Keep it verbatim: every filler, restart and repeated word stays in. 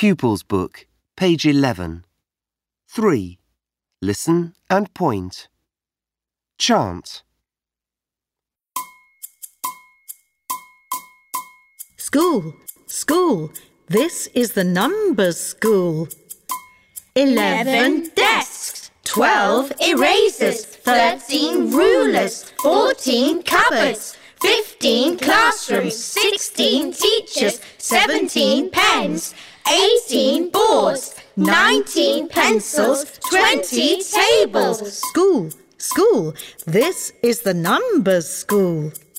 Pupils Book, page eleven. three. Listen and point. Chant. School, school, this is the numbers school. Eleven desks, twelve erasers, thirteen rulers, fourteen cupboards, fifteen classrooms, sixteen teachers, seventeen pens, eighteen boards, nineteen pencils, twenty tables. School, school, this is the numbers school.